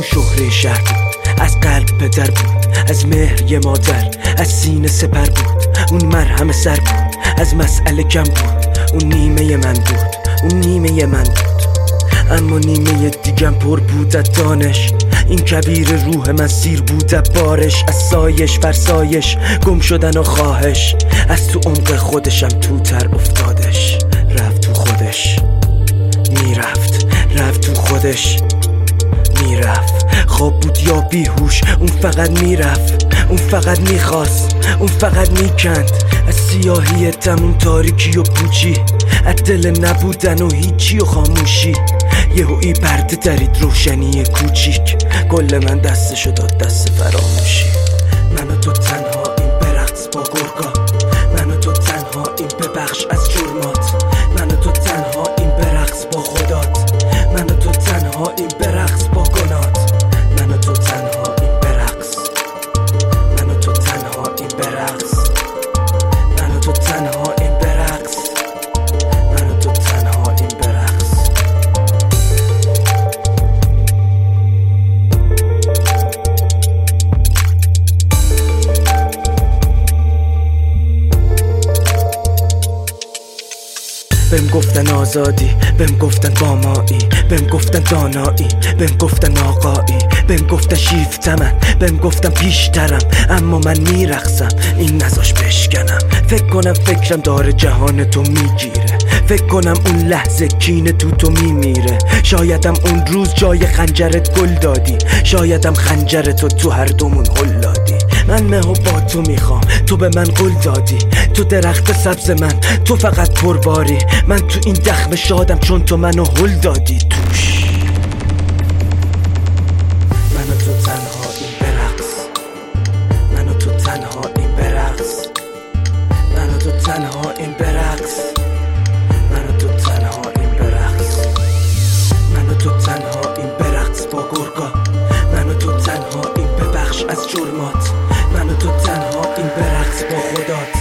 اون شهره شهر بود، از قلب پدر بود، از مهر یه مادر، از سینه سپر بود. اون مرهم سر بود، از مسئله کم بود. اون نیمه من بود، اون نیمه من بود. اما نیمه دیگم پر بود از دانش. این کبیر روح من سیر بود از بارش، از سایش فرسایش، گم شدن و خواهش. از تو عمق خودشم تو تر افتادش. رفت تو خودش میرفت، رفت تو خودش میرفت. خواب بود یا بیهوش، اون فقط میرفت، اون فقط میخواست، اون فقط میکند. از سیاهی تموم تاریکی و پوچی، از دل نبودن و هیچی و خاموشی. یهویی پرده درید روشنی کوچیک، گل من دستشو داد دست فراموشی. من و تو تنها این برقص با گرگا، من و تو تنها این ببخش از جرمات. من و تو تنها این برقص با خدات، من و تو تنها این برقص با گنات. من و تو تنها این برقص، من و تو تنها این برقص، من و تو تنها این برقص، من و تو تنها این برقص. بهم گفتن آزادی، بهم گفتن بامایی، بهم گفتن دانایی، بهم گفتن آقایی، بهم گفتن شیفتمن، بهم گفتن پیشترم. اما من میرقصم، این نذاش بشکنم. فکر کنم فکرم داره جهان تو میگیره، فکر کنم اون لحظه کینه تو میمیره. شایدم اون روز جای خنجرت گل دادی، شایدم خنجرتو تو هر دومون هل دادی. من مه و با تو میخوام، تو به من قول دادی. تو درخت سبز من، تو فقط پرباری. من تو این دخم شادم چون تو منو هل دادی توش. من و تو تنها این برقص، من و تو تنها این برقص، من و تو تنها این برقص، من و تو تنها این برقص، من و تو تنها این برقص با گرگا. من و تو تنها این ببخش از جرمات، من و تو تنها این برقص با خدات.